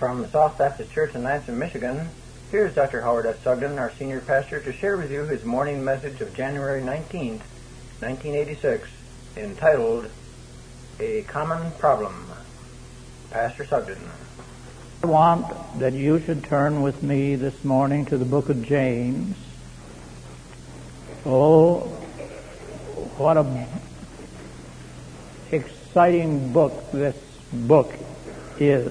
From South Baptist Church in Lansing, Michigan, here's Dr. Howard S. Sugden, our senior pastor, to share with you his morning message of January 19th, 1986, entitled, A Common Problem. Pastor Sugden. I want that you should turn with me this morning to the book of James. Oh, what a exciting book this book is.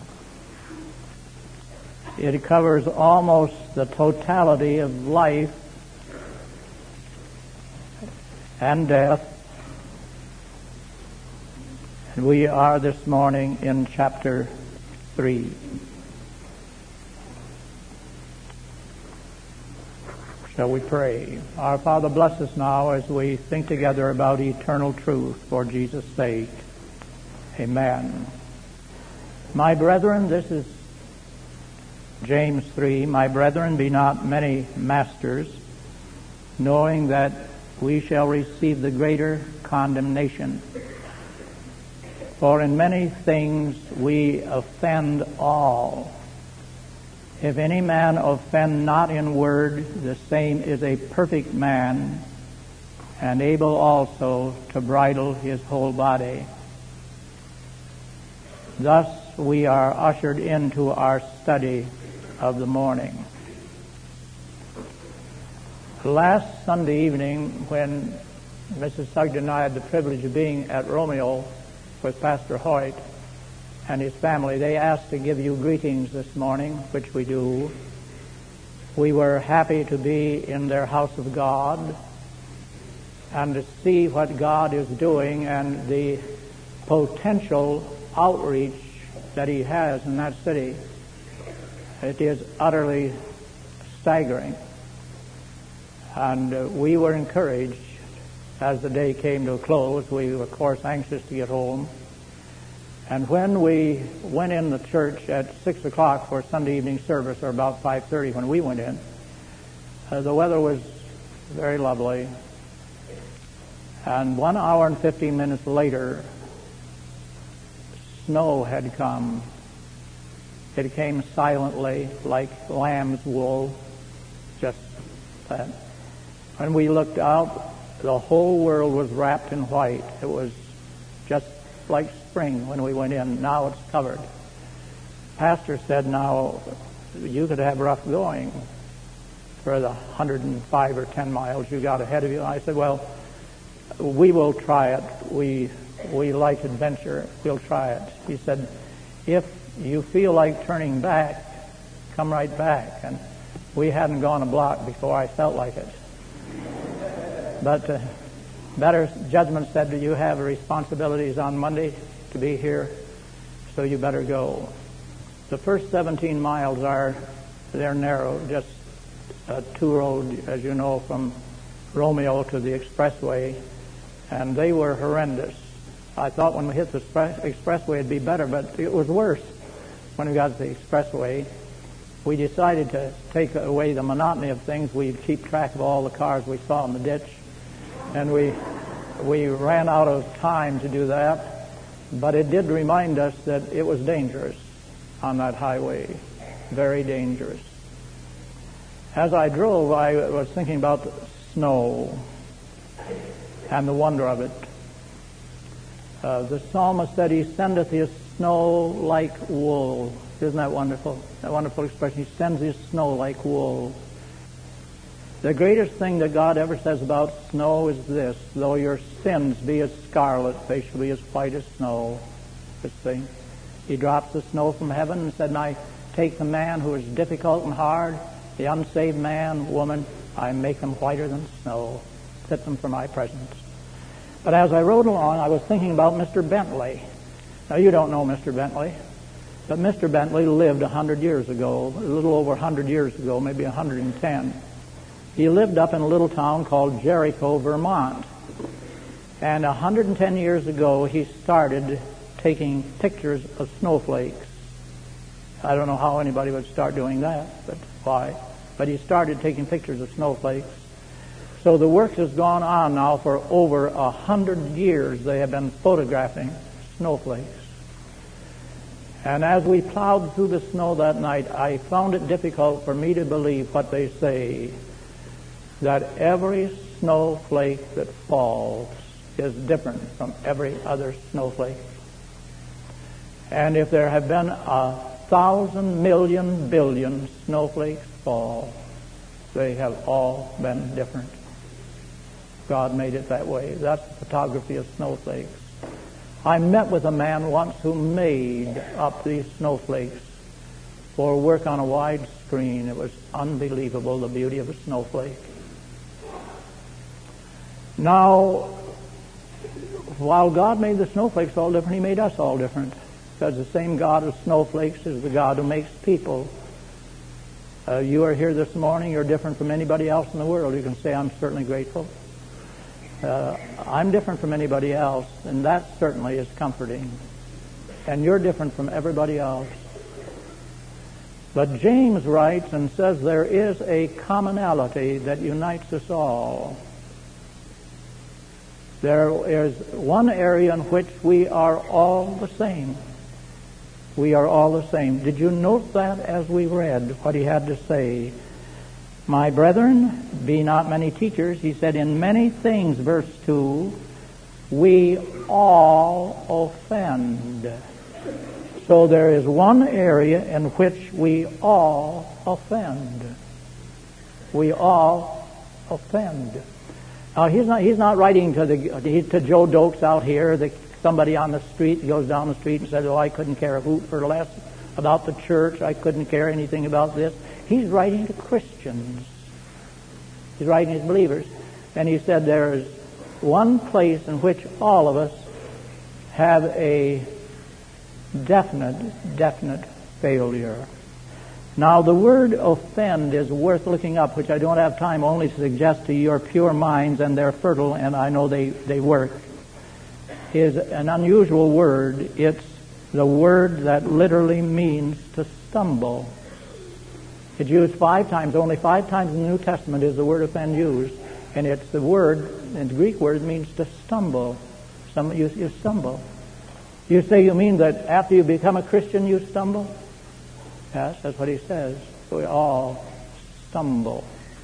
It covers almost the totality of life and death. And we are this morning in chapter 3. Shall we pray? Our Father, bless us now as we think together about eternal truth for Jesus' sake. Amen. My brethren, this is James 3, my brethren, be not many masters, knowing that we shall receive the greater condemnation. For in many things we offend all. If any man offend not in word, the same is a perfect man, and able also to bridle his whole body. Thus we are ushered into our study of the morning. Last Sunday evening, when Mrs. Sugden and I had the privilege of being at Romeo with Pastor Hoyt and his family, they asked to give you greetings this morning, which we do. We were happy to be in their house of God and to see what God is doing and the potential outreach that He has in that city. It is utterly staggering. And we were encouraged as the day came to a close. We were, of course, anxious to get home. And when we went in the church at 6 o'clock for Sunday evening service, or about 5:30 when we went in, the weather was very lovely. And 1 hour and 15 minutes later, snow had come. It came silently like lamb's wool, just that. When we looked out, the whole world was wrapped in white. It was just like spring when we went in. Now it's covered. Pastor said, now you could have rough going for the 105 or 10 miles you got ahead of you. I said, well, we will try it. We like adventure. We'll try it. He said, if you feel like turning back, come right back. And we hadn't gone a block before I felt like it. But better judgment said that you have responsibilities on Monday to be here, so you better go. The first 17 miles they're narrow, just a two-road, as you know, from Romeo to the expressway, and they were horrendous. I thought when we hit the expressway it'd be better, but it was worse. When we got to the expressway, we decided to take away the monotony of things. We'd keep track of all the cars we saw in the ditch, and we ran out of time to do that. But it did remind us that it was dangerous on that highway, very dangerous. As I drove, I was thinking about the snow and the wonder of it. The psalmist said, He sendeth His snow like wool. Isn't that wonderful? That wonderful expression. He sends His snow like wool. The greatest thing that God ever says about snow is this: though your sins be as scarlet, they shall be as white as snow. This thing. He drops the snow from heaven and said, and I take the man who is difficult and hard, the unsaved man, woman, I make them whiter than snow, fit them for my presence. But as I rode along, I was thinking about Mr. Bentley. Now, you don't know Mr. Bentley, but Mr. Bentley lived 100 years ago, a little over 100 years ago, maybe 110. He lived up in a little town called Jericho, Vermont. And 110 years ago, he started taking pictures of snowflakes. I don't know how anybody would start doing that, but why? But he started taking pictures of snowflakes. So the work has gone on now for over 100 years. They have been photographing snowflakes. And as we plowed through the snow that night, I found it difficult for me to believe what they say, that every snowflake that falls is different from every other snowflake. And if there have been 1,000 million billion snowflakes fall, they have all been different. God made it that way. That's the photography of snowflakes. I met with a man once who made up these snowflakes for work on a wide screen. It was unbelievable, the beauty of a snowflake. Now, while God made the snowflakes all different, He made us all different. Because the same God of snowflakes is the God who makes people. You are here this morning, you're different from anybody else in the world. You can say, I'm certainly grateful. I'm different from anybody else, and that certainly is comforting. And you're different from everybody else. But James writes and says there is a commonality that unites us all. There is one area in which we are all the same. We are all the same. Did you note that as we read what he had to say? My brethren, be not many teachers. He said, in many things, verse 2, we all offend. So there is one area in which we all offend. We all offend. Now, he's not writing to Joe Dokes out here, somebody on the street goes down the street and says, oh, I couldn't care a hoot for less about the church. I couldn't care anything about this. He's writing to Christians. He's writing to believers. And he said there is one place in which all of us have a definite failure. Now, the word offend is worth looking up, which I don't have time only to suggest to your pure minds, and they're fertile, and I know they work, is an unusual word. It's the word that literally means to stumble. It's used 5 times. Only 5 times in the New Testament is the word offend used. And it's the word, and the Greek word means to stumble. You stumble. You say you mean that after you become a Christian you stumble? Yes, that's what he says. We all stumble.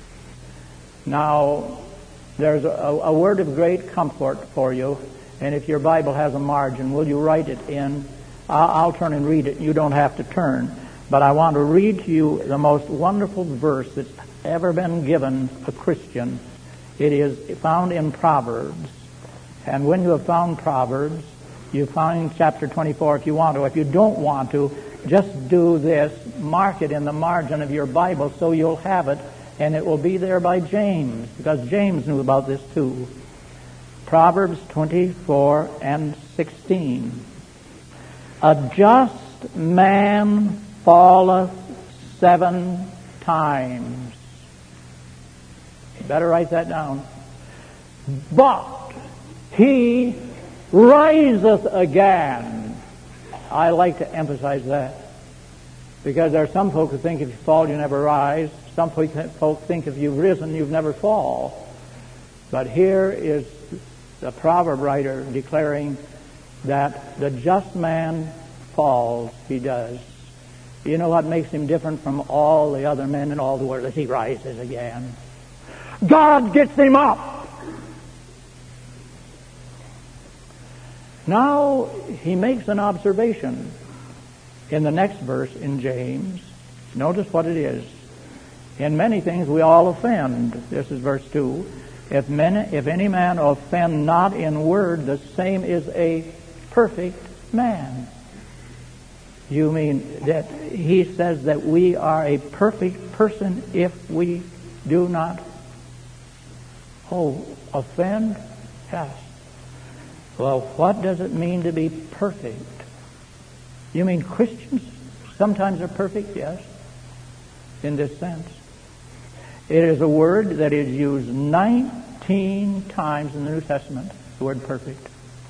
Now, there's a word of great comfort for you. And if your Bible has a margin, will you write it in? I'll turn and read it. You don't have to turn. But I want to read to you the most wonderful verse that's ever been given a Christian. It is found in Proverbs. And when you have found Proverbs, you find chapter 24 if you want to. If you don't want to, just do this. Mark it in the margin of your Bible so you'll have it. And it will be there by James, because James knew about this too. Proverbs 24 and 16. A just man falleth 7 times. You better write that down. But he riseth again. I like to emphasize that, because there are some folk who think if you fall you never rise. Some folk think if you've risen you've never fall. But here is the proverb writer declaring that the just man falls. He does. You know what makes him different from all the other men in all the world? Is he rises again. God gets him up. Now he makes an observation in the next verse in James. Notice what it is. In many things we all offend. This is verse 2. If any man offend not in word, the same is a perfect man. You mean that he says that we are a perfect person if we do not offend? Yes. Well, what does it mean to be perfect? You mean Christians sometimes are perfect? Yes. In this sense. It is a word that is used 19 times in the New Testament, the word perfect.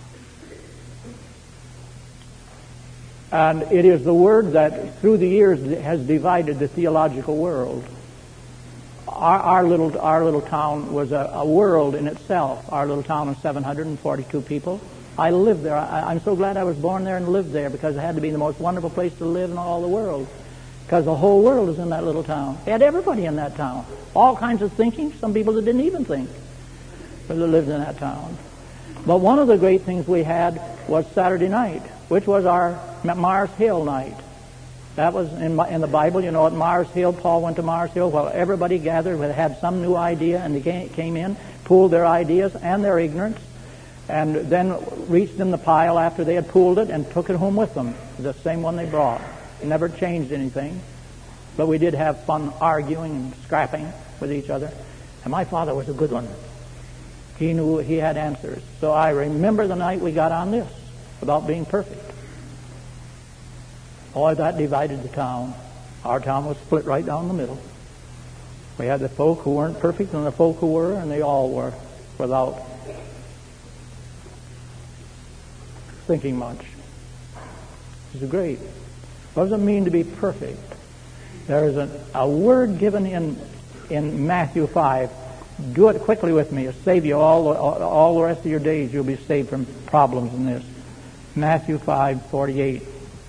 And it is the word that through the years has divided the theological world. Our little town was a world in itself. Our little town of 742 people. I lived there. I'm so glad I was born there and lived there, because it had to be the most wonderful place to live in all the world, because the whole world is in that little town. They had everybody in that town. All kinds of thinking. Some people that didn't even think, but they lived in that town. But one of the great things we had was Saturday night, which was our Mars Hill night. That was in the Bible, at Mars Hill. Paul went to Mars Hill. Well, everybody gathered, had some new idea, and they came in, pooled their ideas and their ignorance, and then reached in the pile after they had pooled it and took it home with them, the same one they brought. Never changed anything, but we did have fun arguing and scrapping with each other. And my father was a good one. He knew he had answers. So I remember the night we got on this about being perfect. Boy, that divided the town. Our town was split right down the middle. We had the folk who weren't perfect and the folk who were, and they all were, without thinking much. This is great. What does it mean to be perfect? There is a word given in Matthew 5. Do it quickly with me. It'll save you all the rest of your days. You'll be saved from problems in this. Matthew 5:48.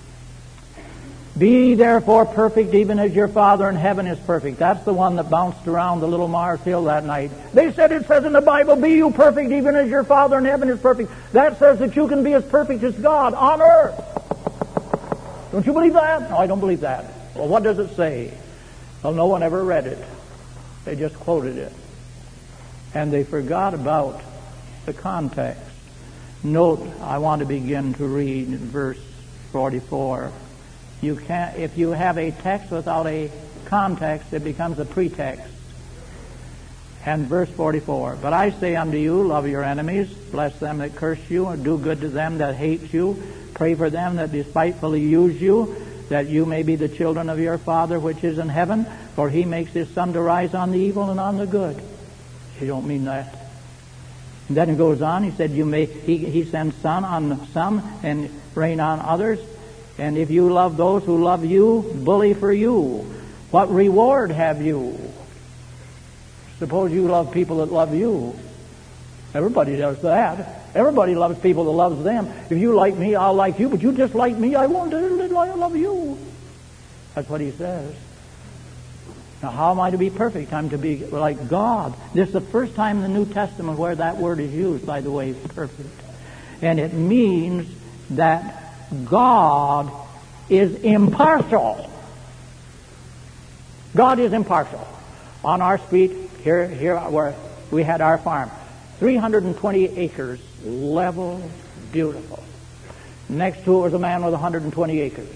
Be therefore perfect, even as your Father in heaven is perfect. That's the one that bounced around the little Mars Hill that night. They said, it says in the Bible, be you perfect, even as your Father in heaven is perfect. That says that you can be as perfect as God on earth. Don't you believe that? No, I don't believe that. Well, what does it say? Well, no one ever read it. They just quoted it. And they forgot about the context. Note, I want to begin to read in verse 44. You can't, if you have a text without a context, it becomes a pretext. And verse 44, but I say unto you, love your enemies, bless them that curse you, and do good to them that hate you, pray for them that despitefully use you, that you may be the children of your Father which is in heaven, for he makes his sun to rise on the evil and on the good. You don't mean that. And then it goes on, he said, he sends sun on some and rain on others. And if you love those who love you, bully for you. What reward have you? Suppose you love people that love you. Everybody does that. Everybody loves people that loves them. If you like me, I'll like you. But you dislike me, I won't love you. That's what he says. Now, how am I to be perfect? I'm to be like God. This is the first time in the New Testament where that word is used, by the way, perfect. And it means that God is impartial. God is impartial. On our street, here where we had our farm, 320 acres, level, beautiful. Next to it was a man with 120 acres.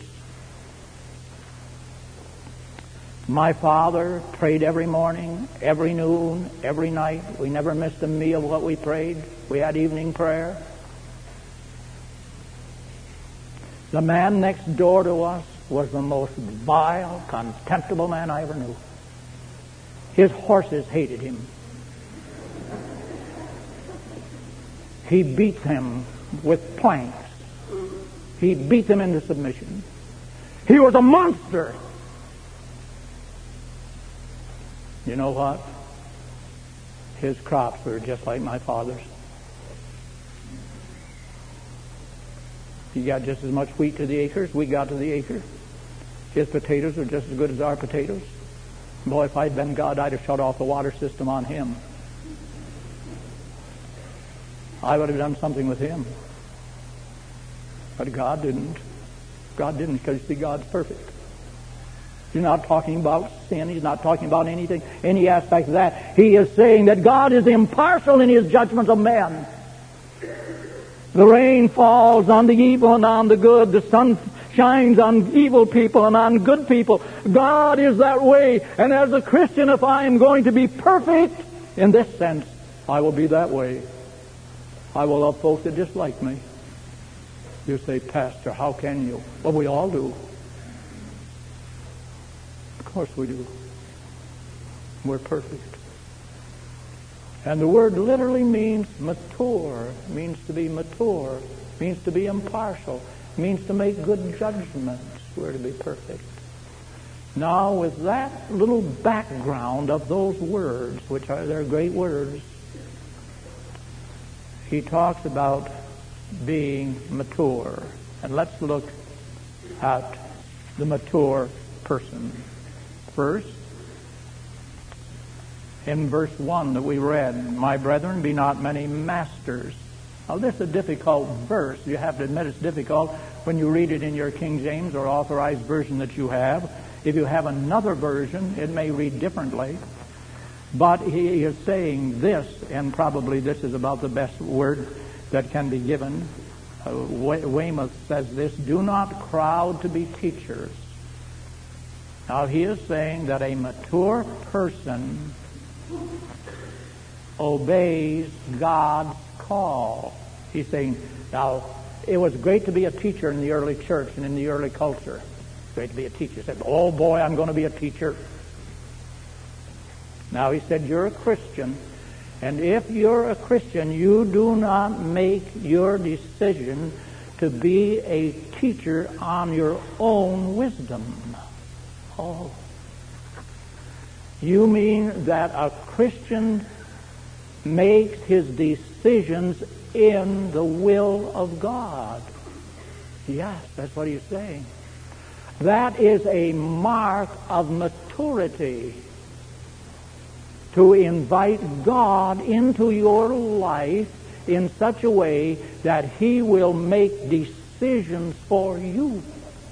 My father prayed every morning, every noon, every night. We never missed a meal what we prayed. We had evening prayer. The man next door to us was the most vile, contemptible man I ever knew. His horses hated him. He beat them with planks. He beat them into submission. He was a monster. You know what? His crops were just like my father's. He got just as much wheat to the acre as we got to the acre. His potatoes were just as good as our potatoes. Boy, if I'd been God, I'd have shut off the water system on him. I would have done something with him. But God didn't. God didn't, because, you see, God's perfect. He's not talking about sin. He's not talking about anything, any aspect of that. He is saying that God is impartial in his judgment of men. The rain falls on the evil and on the good. The sun shines on evil people and on good people. God is that way. And as a Christian, if I am going to be perfect in this sense, I will be that way. I will love folks that dislike me. You say, Pastor, how can you? Well, we all do. Of course we do. We're perfect. And the word literally means mature, means to be mature, means to be impartial, means to make good judgments. We're to be perfect. Now, with that little background of those words, which are their great words, he talks about being mature. And let's look at the mature person. First, in verse 1 that we read, "My brethren, be not many masters." Now, this is a difficult verse. You have to admit it's difficult when you read it in your King James or Authorized Version that you have. If you have another version, it may read differently. But he is saying this, and probably this is about the best word that can be given. Weymouth says this: "Do not crowd to be teachers." Now, he is saying that a mature person obeys God's call. He's saying, now, it was great to be a teacher in the early church and in the early culture. Great to be a teacher. He said, "Oh boy, I'm going to be a teacher." Now, he said, you're a Christian, and if you're a Christian, you do not make your decision to be a teacher on your own wisdom. Oh. You mean that a Christian makes his decisions in the will of God? Yes, that's what he's saying. That is a mark of maturity, to invite God into your life in such a way that He will make decisions for you.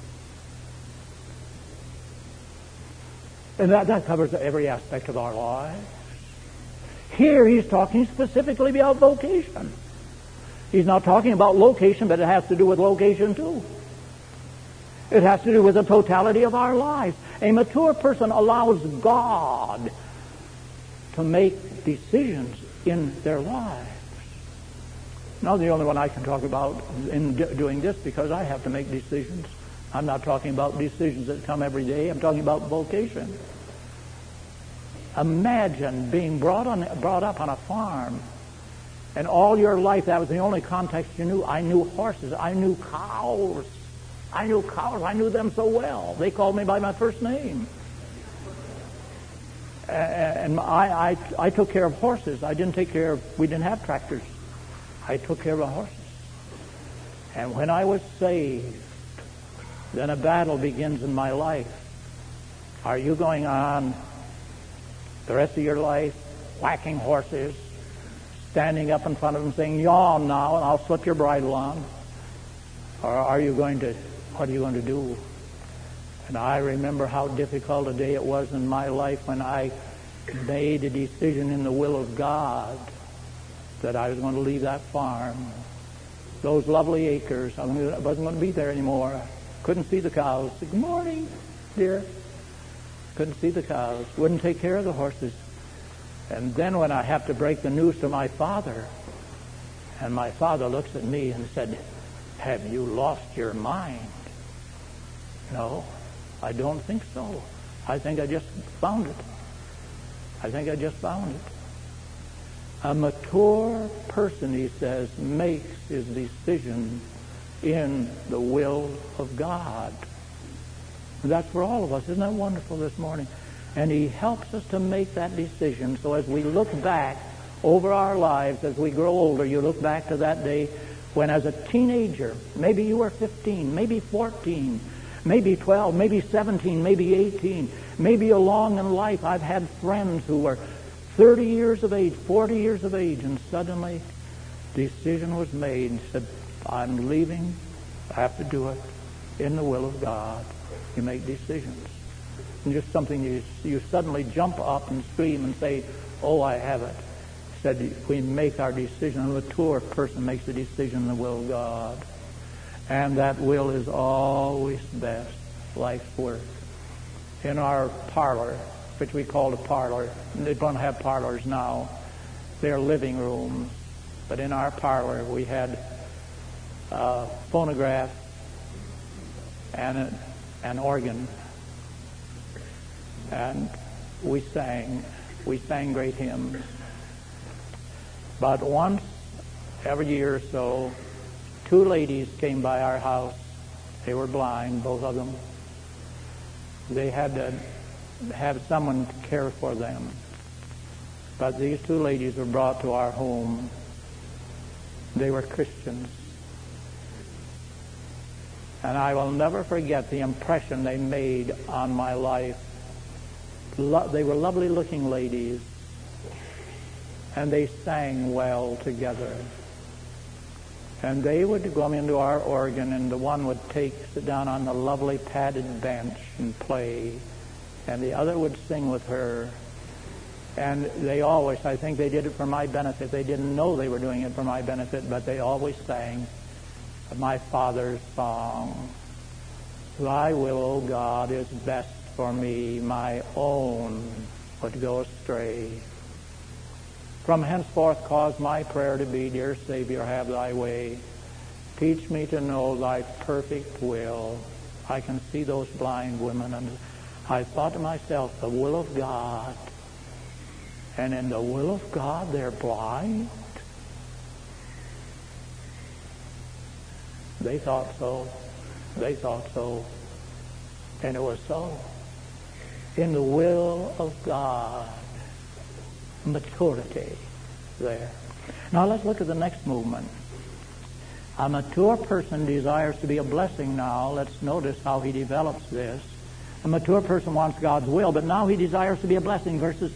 And that covers every aspect of our lives. Here he's talking specifically about vocation. He's not talking about location, but it has to do with location too. It has to do with the totality of our lives. A mature person allows God to make decisions in their lives. Now, the only one I can talk about in doing this, because I have to make decisions. I'm not talking about decisions that come every day. I'm talking about vocation. Imagine being brought up on a farm, and all your life that was the only context you knew. I knew horses. I knew cows. I knew them so well. They called me by my first name. And I took care of horses. We didn't have tractors. I took care of the horses. And when I was saved, then a battle begins in my life. Are you going on the rest of your life whacking horses, standing up in front of them saying, "Yawn now, and I'll slip your bridle on"? Or what are you going to do? And I remember how difficult a day it was in my life when I made a decision in the will of God that I was going to leave that farm. Those lovely acres, I wasn't going to be there anymore. Couldn't see the cows. Good morning, dear. Couldn't see the cows. Wouldn't take care of the horses. And then when I have to break the news to my father, and my father looks at me and said, "Have you lost your mind?" No, I don't think so. I think I just found it. A mature person, he says, makes his decision in the will of God. And that's for all of us. Isn't that wonderful this morning? And he helps us to make that decision. So as we look back over our lives, as we grow older, you look back to that day when as a teenager, maybe you were 15, maybe 14, maybe 12, maybe 17, maybe 18, maybe along in life I've had friends who were 30 years of age, 40 years of age, and suddenly decision was made. Said, "I'm leaving. I have to do it in the will of God." You make decisions. And just something you suddenly jump up and scream and say, "Oh, I have it." He said, we make our decision. A mature person makes a decision in the will of God. And that will is always best, life's work. In our parlor, which we called a parlor, they don't have parlors now. They're living rooms. But in our parlor, we had a phonograph and an organ. And we sang great hymns. But once every year or so, two ladies came by our house. They were blind, both of them. They had to have someone to care for them. But these two ladies were brought to our home. They were Christians. And I will never forget the impression they made on my life. They were lovely-looking ladies, and they sang well together. And they would come into our organ, and the one would sit down on the lovely padded bench and play, and the other would sing with her. And they always, I think they did it for my benefit. They didn't know they were doing it for my benefit, but they always sang my father's song. Thy will, O God, is best for me, my own would go astray. From henceforth cause my prayer to be, dear Savior, have thy way. Teach me to know thy perfect will. I can see those blind women, and I thought to myself, the will of God. And in the will of God, they're blind? They thought so. They thought so. And it was so. In the will of God. Maturity there. Now let's look at the next movement. A mature person desires to be a blessing now. Let's notice how he develops this. A mature person wants God's will, but now he desires to be a blessing. Verses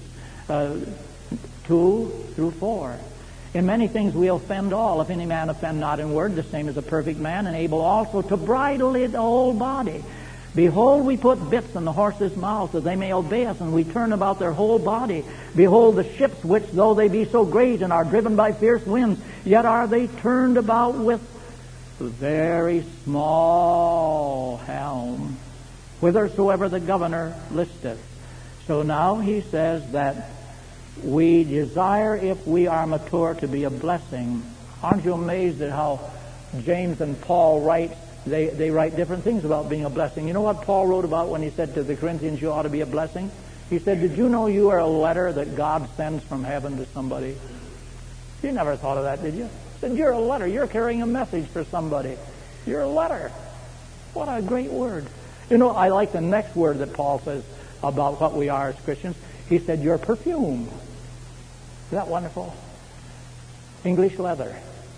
2 through 4. In many things we offend all. If any man offend not in word, the same as a perfect man, and able also to bridle the whole body. Behold, we put bits in the horses' mouths that they may obey us, and we turn about their whole body. Behold, the ships which, though they be so great and are driven by fierce winds, yet are they turned about with very small helm, whithersoever the governor listeth. So now he says that we desire, if we are mature, to be a blessing. Aren't you amazed at how James and Paul write? They write different things about being a blessing. You know what Paul wrote about when he said to the Corinthians, you ought to be a blessing? He said, did you know you are a letter that God sends from heaven to somebody? You never thought of that, did you? He said, you're a letter. You're carrying a message for somebody. You're a letter. What a great word. You know, I like the next word that Paul says about what we are as Christians. He said, you're perfume. Isn't that wonderful? English leather.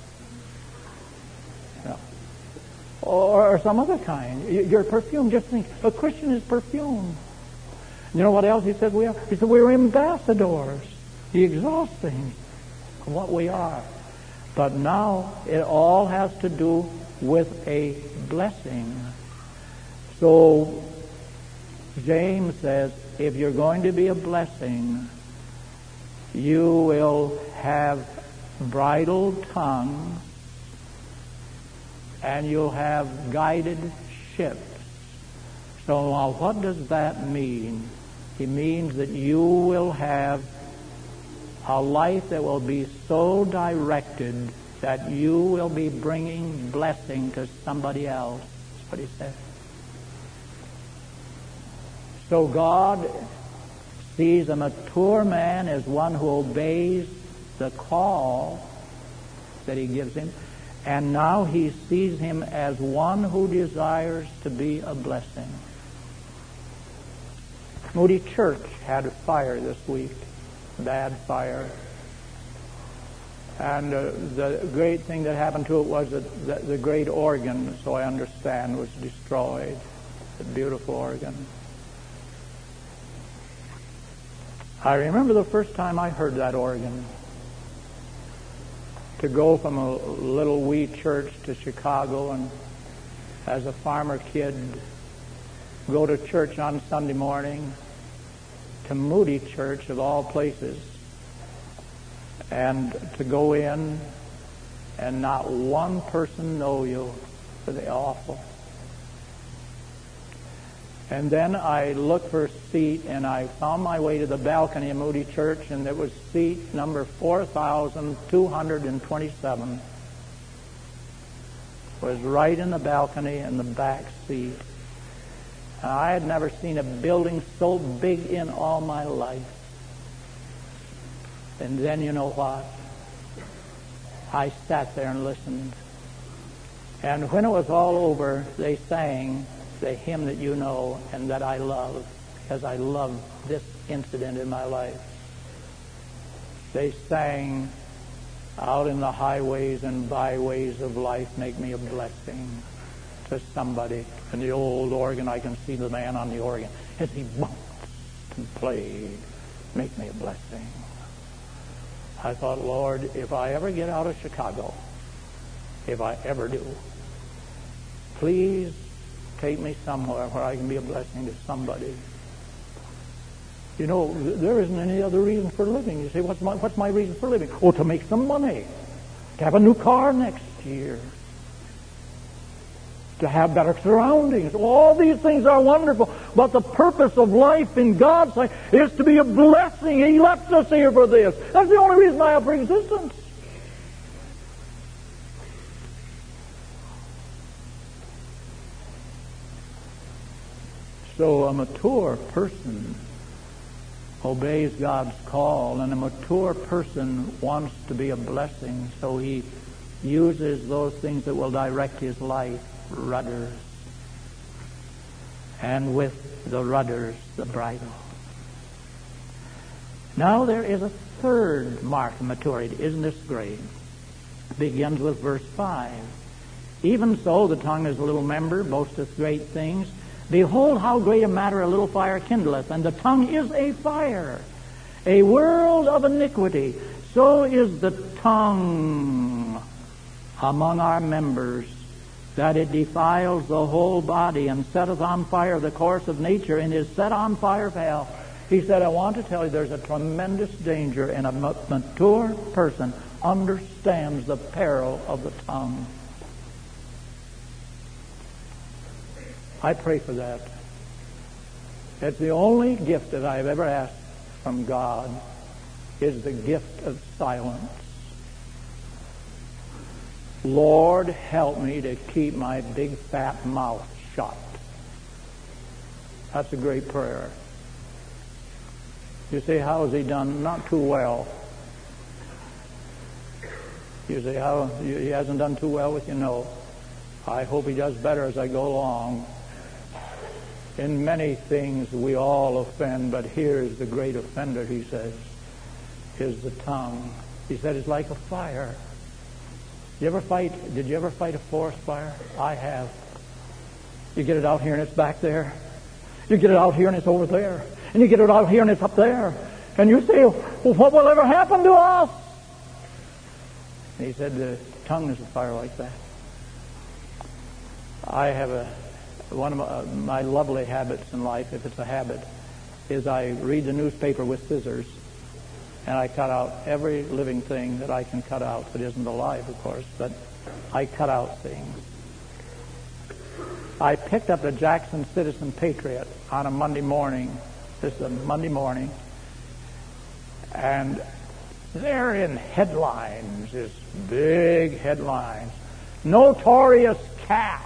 Or some other kind. Your perfume. Just think, a Christian is perfume. You know what else he said we are? He said we're ambassadors. The exhausting of what we are. But now it all has to do with a blessing. So James says, if you're going to be a blessing, you will have bridled tongues, and you'll have guided ships. So now what does that mean? It means that you will have a life that will be so directed that you will be bringing blessing to somebody else. That's what he said. So God sees a mature man as one who obeys the call that he gives him. And now he sees him as one who desires to be a blessing. Moody Church had a fire this week, bad fire. And the great thing that happened to it was that the great organ, so I understand, was destroyed. The beautiful organ. I remember the first time I heard that organ. To go from a little wee church to Chicago, and as a farmer kid, go to church on Sunday morning, to Moody Church of all places, and to go in and not one person know you. Pretty awful. And then I looked for a seat, and I found my way to the balcony of Moody Church, and it was seat number 4,227. It was right in the balcony in the back seat. And I had never seen a building so big in all my life. And then you know what? I sat there and listened. And when it was all over, they sang the hymn that you know and that I love, because I love this incident in my life. They sang, out in the highways and byways of life, make me a blessing. to somebody. And the old organ, I can see the man on the organ as he bounced and played. Make me a blessing. I thought, Lord, if I ever get out of Chicago, if I ever do, please take me somewhere where I can be a blessing to somebody. You know, there isn't any other reason for living. You say, what's my reason for living? Oh, to make some money. To have a new car next year. To have better surroundings. All these things are wonderful. But the purpose of life in God's sight is to be a blessing. He left us here for this. That's the only reason I have for existence. So a mature person obeys God's call, and a mature person wants to be a blessing, so he uses those things that will direct his life, rudders, and with the rudders, the bridle. Now there is a third mark of maturity. Isn't this great? It begins with verse 5. Even so, the tongue is a little member, boasteth great things. Behold, how great a matter a little fire kindleth, and the tongue is a fire, a world of iniquity. So is the tongue among our members, that it defiles the whole body, and setteth on fire the course of nature, and is set on fire of hell. He said, I want to tell you there's a tremendous danger, and a mature person understands the peril of the tongue. I pray for that. It's the only gift that I've ever asked from God, is the gift of silence. Lord, help me to keep my big fat mouth shut. That's a great prayer. You say, how has he done? Not too well. You say, how he hasn't done too well with you? No. I hope he does better as I go along. In many things we all offend, but here is the great offender, he says, is the tongue. He said it's like a fire. Did you ever fight a forest fire? I have. You get it out here and it's back there. You get it out here and it's over there. And you get it out here and it's up there. And you say, well, what will ever happen to us? And he said the tongue is a fire like that. I have one of my lovely habits in life, if it's a habit, is I read the newspaper with scissors, and I cut out every living thing that I can cut out that isn't alive, of course, but I cut out things. I picked up the Jackson Citizen Patriot on a Monday morning. This is a Monday morning, and they're in headlines, this big headlines. Notorious cat.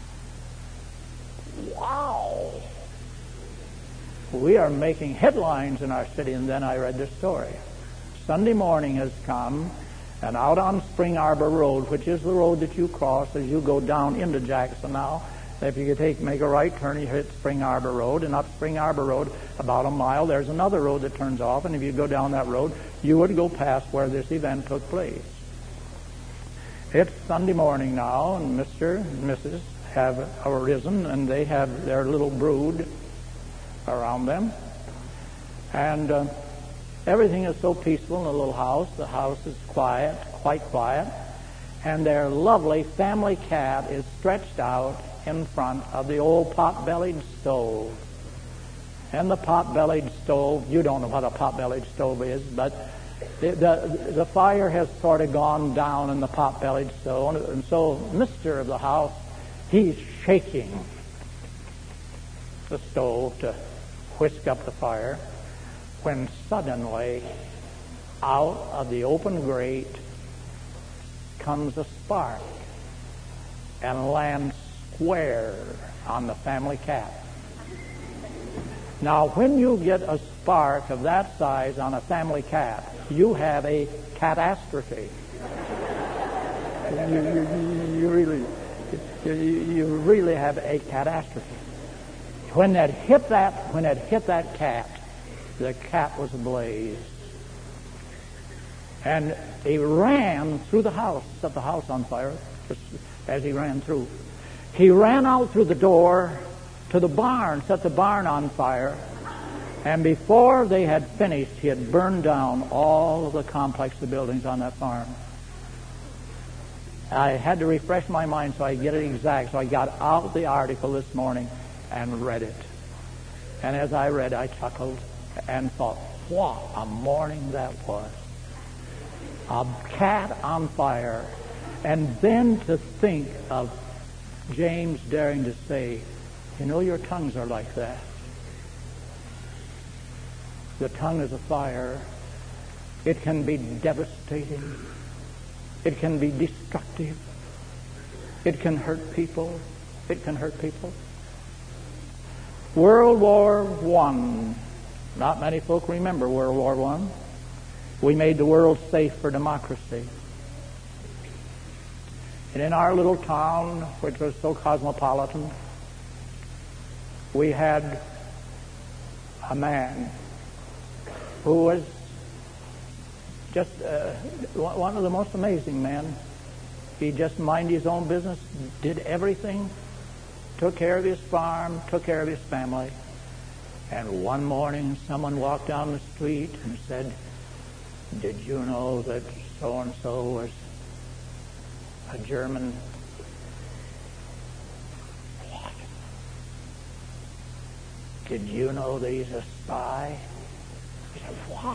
Wow! We are making headlines in our city, and then I read the story. Sunday morning has come, and out on Spring Arbor Road, which is the road that you cross as you go down into Jackson now. If you make a right turn, you hit Spring Arbor Road, and up Spring Arbor Road, about a mile, there's another road that turns off, and if you go down that road, you would go past where this event took place. It's Sunday morning now, and Mr. and Mrs. have arisen, and they have their little brood around them. And everything is so peaceful in the little house. The house is quiet, quite quiet. And their lovely family cat is stretched out in front of the old pot-bellied stove. And the pot-bellied stove, you don't know what a pot-bellied stove is, but the fire has sort of gone down in the pot-bellied stove. And so Mr. of the house, he's shaking the stove to whisk up the fire, when suddenly out of the open grate comes a spark and lands square on the family cat. Now, when you get a spark of that size on a family cat, you have a catastrophe. You really have a catastrophe. When it hit that cat, the cat was ablaze. And he ran through the house, set the house on fire, just as he ran through. He ran out through the door to the barn, set the barn on fire, and before they had finished, he had burned down all of the complex of buildings on that farm. I had to refresh my mind so I get it exact, so I got out the article this morning and read it. And as I read, I chuckled and thought, what a morning that was. A cat on fire. And then to think of James daring to say, you know, your tongues are like that. The tongue is a fire. It can be devastating. It can be destructive. It can hurt people. It can hurt people. World War I. Not many folk remember World War I. We made the world safe for democracy. And in our little town, which was so cosmopolitan, we had a man who was just one of the most amazing men. He just minded his own business, did everything, took care of his farm, took care of his family. And one morning someone walked down the street and said, did you know that so-and-so was a German? What? Did you know that he's a spy? He said, what?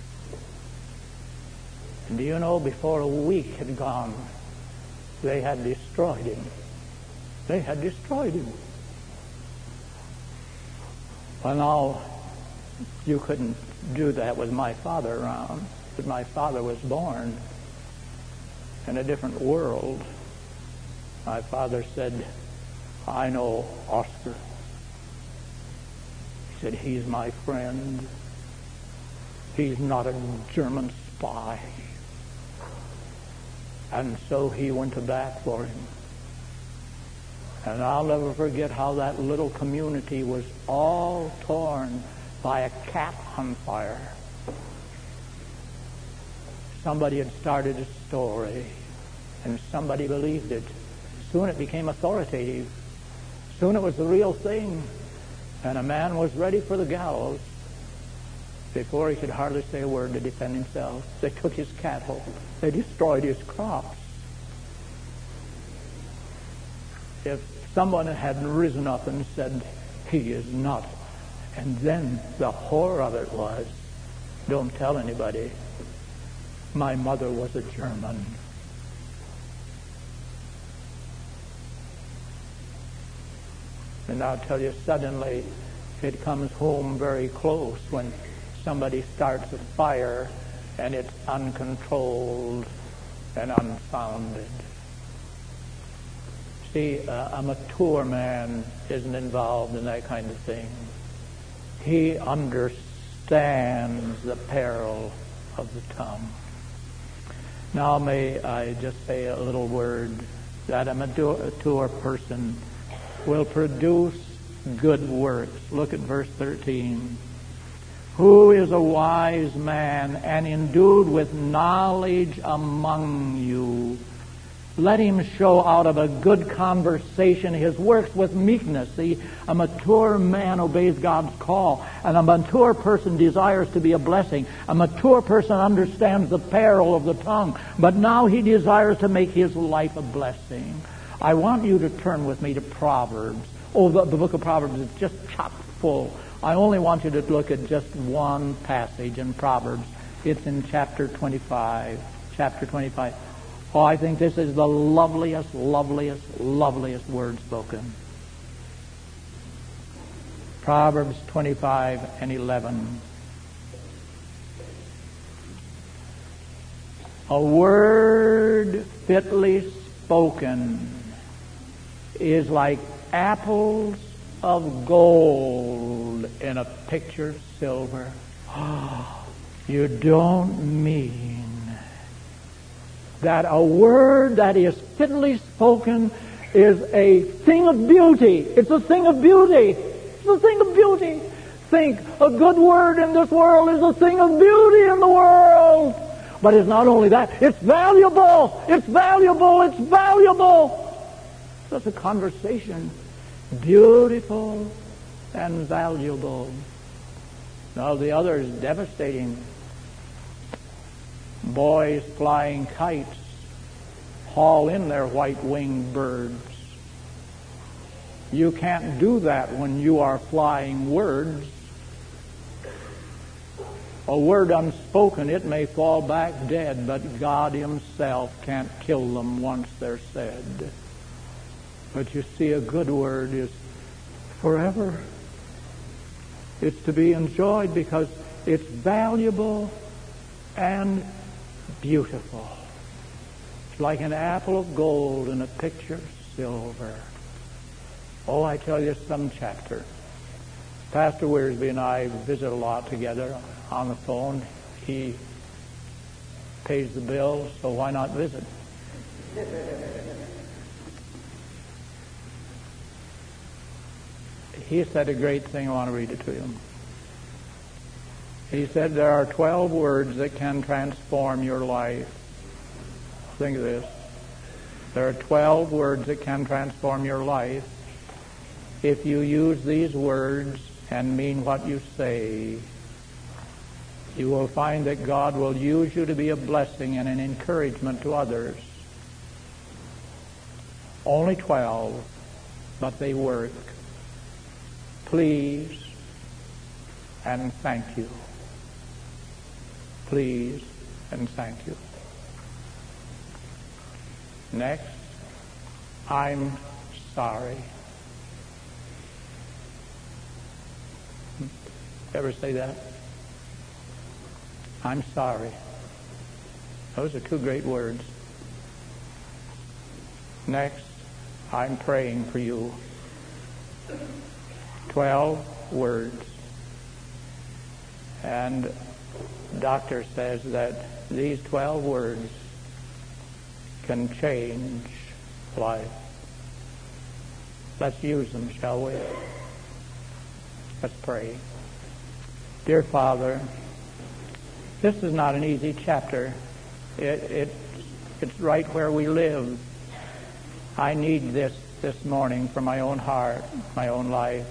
And do you know, before a week had gone, they had destroyed him. They had destroyed him. Well, now, you couldn't do that with my father around, but my father was born in a different world. My father said, I know Oscar. He said, he's my friend. He's not a German spy. And so he went to bat for him. And I'll never forget how that little community was all torn by a cat on fire. Somebody had started a story, and somebody believed it. Soon it became authoritative. Soon it was the real thing. And a man was ready for the gallows before he could hardly say a word to defend himself. They took his cattle. They destroyed his crops. If someone had risen up and said, he is not, and then the horror of it was, don't tell anybody, my mother was a German. And I'll tell you, suddenly it comes home very close when somebody starts a fire and it's uncontrolled and unfounded. See, a mature man isn't involved in that kind of thing. He understands the peril of the tongue. Now may I just say a little word that a mature person will produce good works. Look at verse 13. Who is a wise man and endued with knowledge among you? Let him show out of a good conversation his works with meekness. See, a mature man obeys God's call, and a mature person desires to be a blessing. A mature person understands the peril of the tongue, but now he desires to make his life a blessing. I want you to turn with me to Proverbs. Oh, the book of Proverbs is just chock full. I only want you to look at just one passage in Proverbs. It's in chapter 25. Chapter 25. Oh, I think this is the loveliest word spoken. Proverbs 25 and 11. A word fitly spoken is like apples of gold in a picture of silver. Oh, you don't mean that a word that is fitly spoken is a thing of beauty. It's a thing of beauty. It's a thing of beauty. Think, a good word in this world is a thing of beauty in the world. But it's not only that, it's valuable. It's valuable. It's valuable. That's a conversation, beautiful and valuable. Now the other is devastating. Boys flying kites haul in their white-winged birds. You can't do that when you are flying words. A word unspoken, it may fall back dead, but God Himself can't kill them once they're said. But you see, a good word is forever. It's to be enjoyed because it's valuable and beautiful. It's like an apple of gold in a picture of silver. Oh, I tell you, some chapter. Pastor Wearsby and I visit a lot together on the phone. He pays the bills, so why not visit? He said a great thing. I want to read it to you. He said there are 12 words that can transform your life. Think of this. There are 12 words that can transform your life. If you use these words and mean what you say, you will find that God will use you to be a blessing and an encouragement to others. Only 12, but they work. Please and thank you. Please and thank you. Next, I'm sorry. Ever say that? I'm sorry. Those are two great words. Next, I'm praying for you. 12 words. And the doctor says that these 12 words can change life. Let's use them, shall we? Let's pray. Dear Father, this is not an easy chapter. It's right where we live. I need this morning for my own heart, my own life.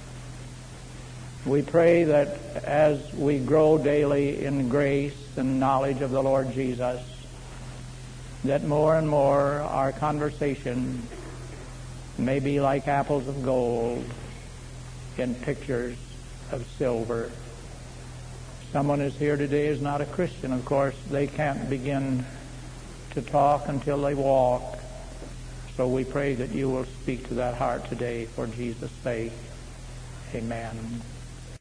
We pray that as we grow daily in grace and knowledge of the Lord Jesus, that more and more our conversation may be like apples of gold in pictures of silver. Someone is here today is not a Christian. Of course, they can't begin to talk until they walk. So we pray that you will speak to that heart today for Jesus' sake. Amen.